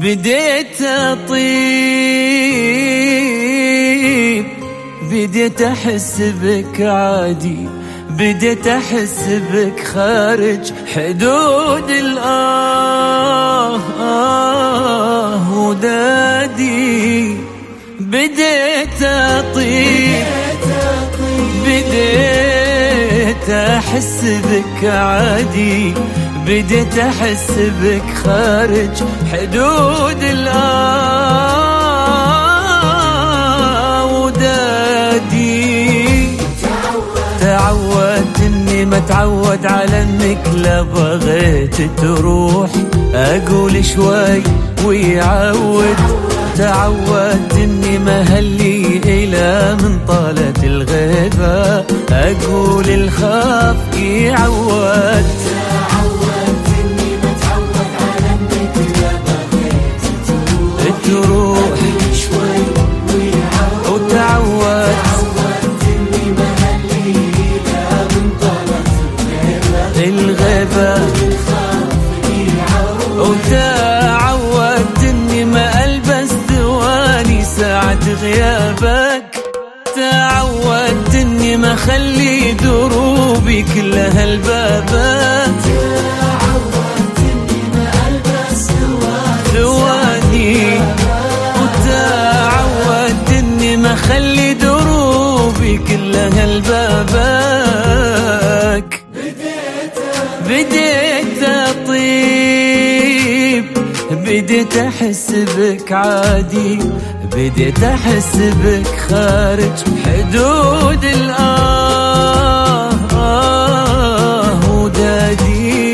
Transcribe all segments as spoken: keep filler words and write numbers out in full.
بديت أطيب، بديت أحس بك عادي، بديت أحس بك خارج حدود الآه آه ودادي. بديت أطيب، بديت أحس بك عادي، بديت أحس بك خارج حدود الآه ودادي. تعودت إني ما تعود على إنك لا بغيت تروح، أقول شوي ويعود. تعودت إني ما هلي إلى من طالت الغيبة، أقول الخاف يعود. تعودت إني ما تعود على إنك لا بغيت تروح، شوي ويعود. وتعودت تعودت إني ما هلي إلى من طالت الغيبة، الخاف يعود. وتعودت إني ما ألبس ثواني ساعة غيابك. تعودت إني ما خلي دروبي كلها البابات. تعودت إني ما ألبس ثواني، وتعودت إني ما خلي دروبي كلها البابك. بديت أطيب، بديت أحس بك عادي، بديت أحس بك خارج حدود الآه آه ودادي.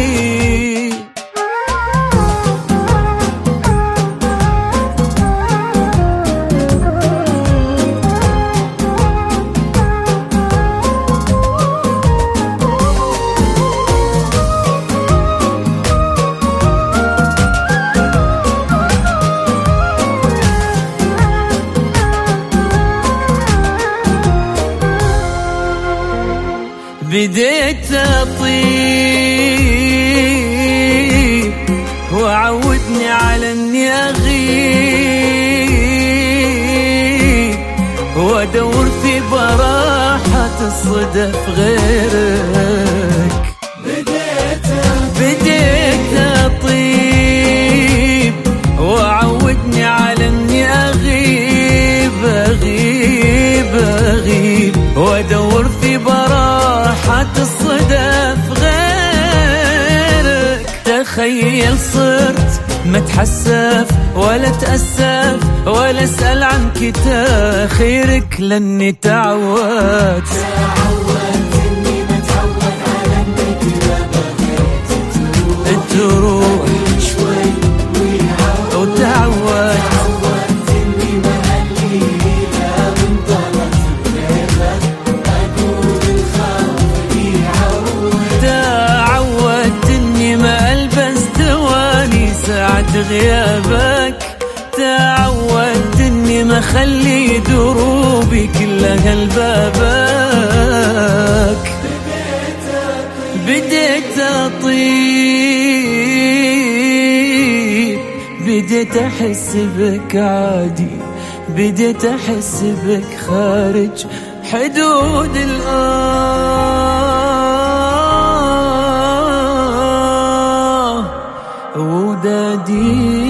بديت أطيب وعودني على إني أغيب، وأدور في براحة الصدف غيرك. بديت أطيب وعودني على إني أغيب أغيب أغيب، وأدور في براحة الصدف غيرك. تخيل صرت ما اتحسف ولا تأسف ولا اسأل عن كتاخيرك، لاني تعودت. تعودت إني ما تعود على إنك لا بغيت تروح، شوي ويعود. وتعودت تعودت إني ما هلي إلى من طالت الغيبة، أقول الخاف يعود. تعودت إني ما ألبس ثواني ساعة غيابك. تعودت إني ما خلي دروبي كلها البابك. بديت أطيب، بديت أحس بك عادي، بديت أحس بك خارج حدود الآه ودادي.